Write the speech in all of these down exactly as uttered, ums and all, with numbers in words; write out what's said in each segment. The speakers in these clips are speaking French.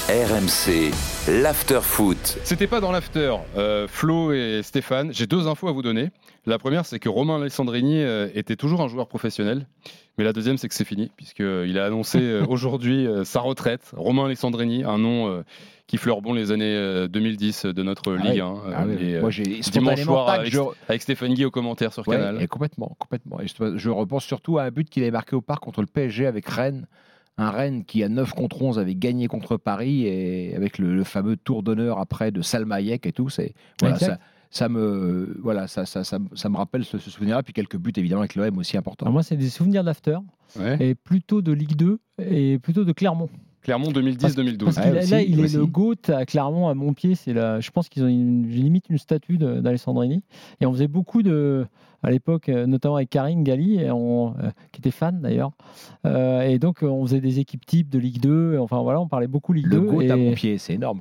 R M C, l'after foot. C'était pas dans l'after. Euh, Flo et Stéphane, j'ai deux infos à vous donner. La première, c'est que Romain Alessandrini euh, était toujours un joueur professionnel. Mais la deuxième, c'est que c'est fini, puisqu'il a annoncé euh, aujourd'hui euh, sa retraite. Romain Alessandrini, un nom euh, qui fleure bon les années euh, deux mille dix de notre ah Ligue oui. un. Euh, ah oui. et, euh, Moi, j'ai dimanche soir avec, je... avec Stéphane Guy aux commentaires sur ouais, Canal. Et complètement, complètement. Et je, je repense surtout à un but qu'il avait marqué au parc contre le P S G avec Rennes. Un Rennes qui, à neuf contre onze, avait gagné contre Paris, et avec le, le fameux tour d'honneur après de Salma Hayek et tout. C'est, voilà, ça, ça, me, voilà, ça, ça, ça, ça me rappelle ce, ce souvenir-là. Puis quelques buts, évidemment, avec l'O M aussi importants. Alors moi, c'est des souvenirs d'after, ouais. Et plutôt de Ligue deux, et plutôt de Clermont. Clermont deux mille dix deux mille douze. Parce, parce ouais, qu'il, là, aussi, il aussi. est le GOAT à Clermont, à Montpied. C'est la, je pense qu'ils ont une, limite une statue de, d'Alessandrini. Et on faisait beaucoup de, à l'époque, notamment avec Karine Galli, et on, euh, qui était fan d'ailleurs. Euh, et donc, on faisait des équipes types de Ligue deux. Enfin voilà, on parlait beaucoup Ligue le deux. Le GOAT et... à Montpied, c'est énorme.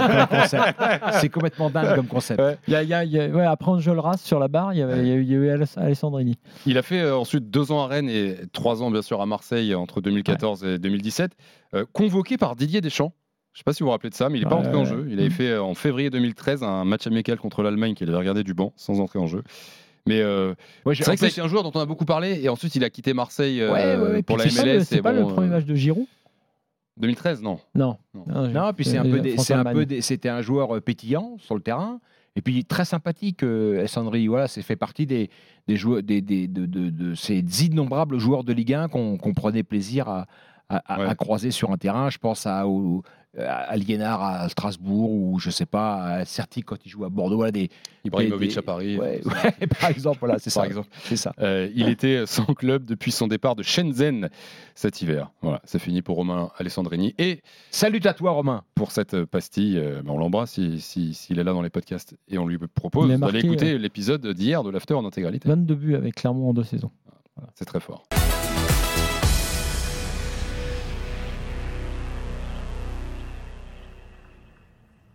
C'est complètement dingue comme concept. Ouais. Il y a, il y a, il y a, ouais, après Enjolras sur la barre, il y, avait, il y a eu, il y a eu Alessandrini. Il a fait euh, ensuite deux ans à Rennes et trois ans bien sûr à Marseille entre deux mille quatorze ouais. et deux mille dix-sept. Euh, convoqué par Didier Deschamps. Je ne sais pas si vous vous rappelez de ça, mais il n'est pas ouais, entré ouais. en jeu. Il avait fait euh, en février deux mille treize un match amical contre l'Allemagne qu'il avait regardé du banc sans entrer en jeu. Mais euh, ouais, c'est vrai que plus... c'est un joueur dont on a beaucoup parlé et ensuite il a quitté Marseille euh, ouais, ouais, pour la M L S. C'est pas, le, c'est pas bon, le premier match de Giroud deux mille treize, non. Non. Non, non, non puis c'est un peu, des, c'est un peu des, c'était un joueur pétillant sur le terrain. Et puis très sympathique, euh, Alessandrini. Voilà, c'est fait partie des, des joueurs, des, des, de, de, de ces innombrables joueurs de Ligue un qu'on, qu'on prenait plaisir à, à, ouais. à croiser sur un terrain. Je pense à, au, à Liénard à Strasbourg, ou je sais pas, à Certic quand il joue à Bordeaux. Voilà, des, Ibrahimovic des, à Paris. Ouais, ouais, par exemple, voilà, c'est ça. Exemple. C'est ça. Euh, il était sans club depuis son départ de Shenzhen cet hiver. Voilà, c'est fini pour Romain Alessandrini. Et salut à toi, Romain. Pour cette pastille, euh, on l'embrasse s'il si, si, est là dans les podcasts et on lui propose d'aller écouter euh... l'épisode d'hier de l'After en intégralité. vingt-deux buts avec Clermont en deux saisons. Voilà, c'est très fort.